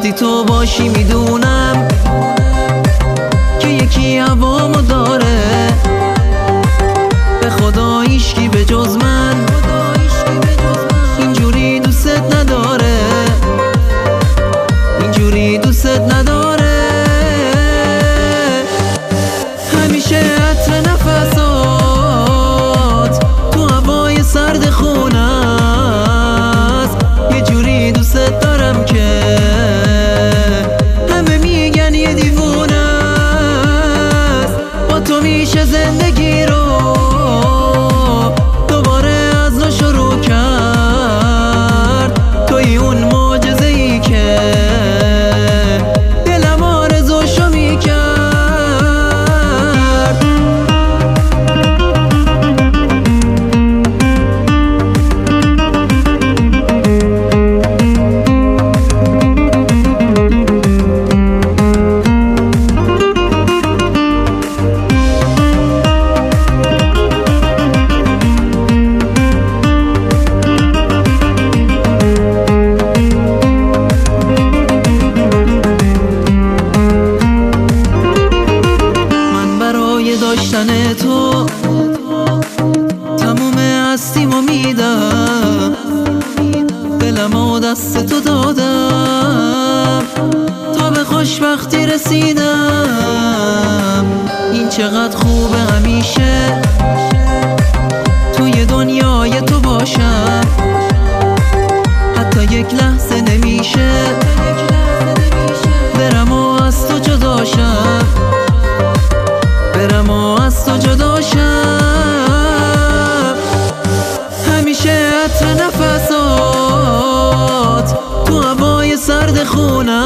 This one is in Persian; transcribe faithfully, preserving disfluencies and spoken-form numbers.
وقتی تو باشی میدونم که یکی هوامو داره، به خدا هیچکی به جز من اینجوری دوست نداره، اینجوری دوست نداره. همیشه عطر نفسات تو هوای سرد خونه است، یه جوری دوست دارم که همه میگن یه دیوونه است. با تو میشه زندگی رو دوباره از نو شروع کرد، توی اون معجزه‌ای که دلم آرزوشو میکرد. داشتن تو تموم هستیمو میدم، دلمو دست تو دادم تا به خوشبختی رسیدم. این چقدر خوبه همیشه توی دنیای تو باشم، حتی یک لحظه نمیشه برم و از تو جداشم، برم و از تو جداشم. همیشه عطر نفسات تو هوای سرد خونه